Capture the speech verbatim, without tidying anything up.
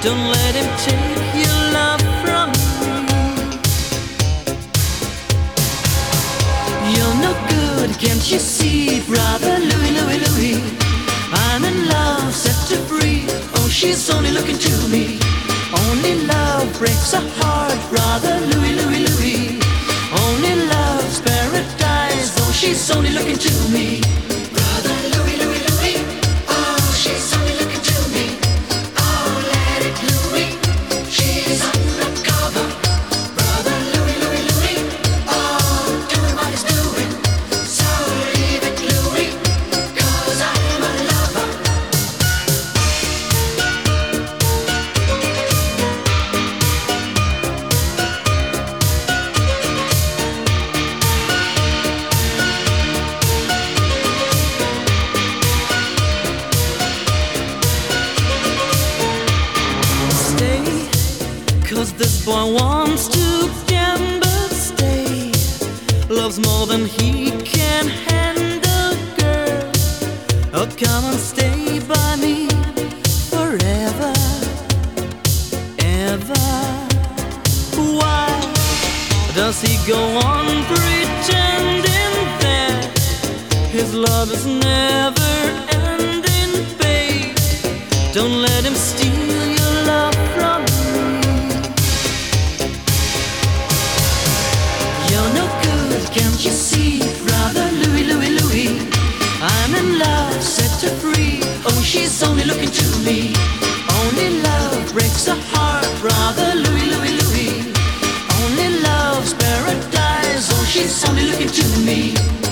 Don't let him take your love from me. You're no good, can't you see, brother Louie, Louie, Louie? I'm in love, set to free. Oh, she's only looking to me. Only love breaks a heart, brother Louie, Louie, Louie. Only love's paradise. Oh, she's only looking to me. Brother Louie, Louie, Louie. Oh, she's only looking to me. Oh, let it Louie. She's undercover. Brother Louie, Louie, Louie. Oh, doing what he's doing. So leave it Louie, 'cause I'm a lover. Stay, 'cause this boy wants to gamble. Stay, loves more than he can handle, girl. Oh, come and stay by me forever, ever. Why does he go on pretending that his love is never ending, babe? Don't let him steal your love from me. You're no good, can't you see, brother Louie, Louie, Louie? I'm in love, set to free. Oh, she's only looking to me. Only love breaks a heart, brother Louie, Louie, Louie. Only love's paradise. Oh, she's only looking to me.